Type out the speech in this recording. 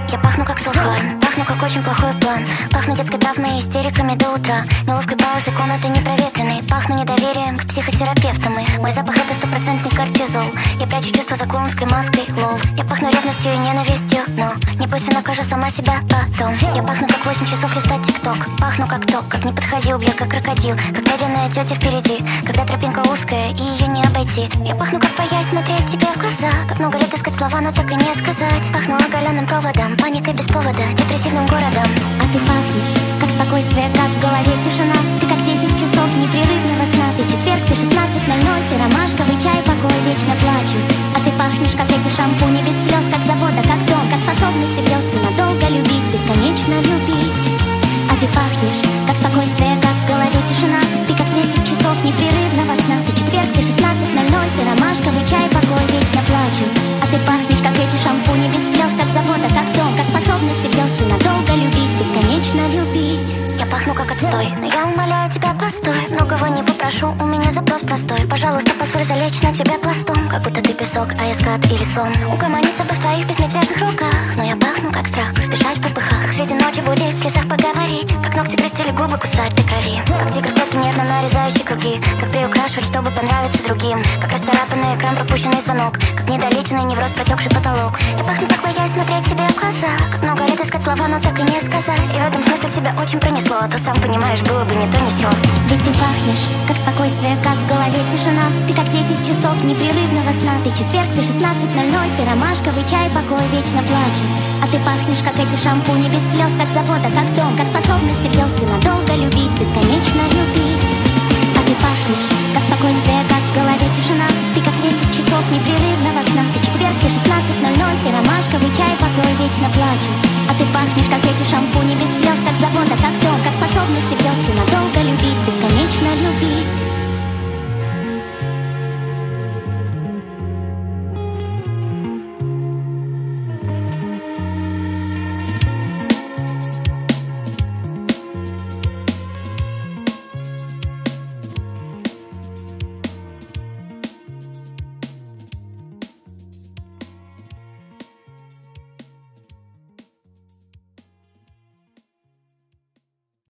Я пахну как селфхарм, пахну как очень плохой план. Пахну детской травмой и истериками до утра. Неловкой паузой комнаты непроветренной. Пахну недоверием к психотерапевтам. И мой запах это стопроцентный кортизол. Я прячу чувства за клоунской маской, лол. Я пахну ревностью и ненавистью, но не пусть накажу сама себя потом. Я пахну как 8 часов листать тикток. Пахну как ток, как не подходил, бьет как крокодил. Как медленная тетя впереди, когда тропинка узкая и ее не обойти. Я пахну как боясь смотреть тебе в глаза. Как много лет искать слова, но так и не сказать. Пахну оголенным проводом, паникой без повода, депрессивным городом. А ты пахнешь, как спокойствие, как в голове тишина. Ты как 10 часов непрерывного сна. Ты четверг, ты 16:00, ты ромашковый чай, покой, вечно плачу. А ты пахнешь, как эти шампуни без слез, как завода, как дом, как способность грез и надолго любить, бесконечно любить. А ты пахнешь, как спокойствие, как в голове тишина. Ты как 10 часов непрерывного сна. Ты четверг, ты 16:00, ты ромашковый чай, покой, вечно плачу. А ты пахнешь, как эти шампуни без слез, как завода, как дом, как способность грез и надолго любить, бесконечно любить. Я пахну как отстой, но я умоляю тебя, постой. Многого не попрошу, у меня запрос простой. Пожалуйста, позволь залечь на тебя пластом. Как будто ты песок, а я скат или сон. Угомониться бы в твоих безмятежных руках. Но я пахну как страх, как сбежать в попыхах. Как среди ночи будить, в слезах поговорить. Как ногти грызть или губы кусать до крови. Как тигр клетки нервно нарезающий круги. Как приукрашивать, чтобы понравиться другим. Как расцарапанный экран, пропущенный звонок. Как недолеченный невроз, протекший потолок. Я пахну как боясь смотреть тебе в глаза. Как много лет искать слова, но так и не сказать. И в этом смысле тебя очень пронесло. А то сам понимаешь, было бы не то, не сё. Ведь ты пахнешь, как спокойствие, как в голове тишина. Ты как 10 часов непрерывного сна. Ты четверг, ты 16:00, ты ромашковый чай, покой, вечно плачу. А ты пахнешь, как эти шампуни без слез, как завода, как дом, как способность грез и надолго любить, бесконечно любить. А ты пахнешь, как спокойствие, как в голове тишина. Ты как 10 часов непрерывного сна. Ты четверг, ты 16:00, ты ромашковый чай, покой, вечно плачу. А ты пахнешь, как эти шампуни без слез, как завода, как дом, как способность грез и надолго любить, бесконечно любить.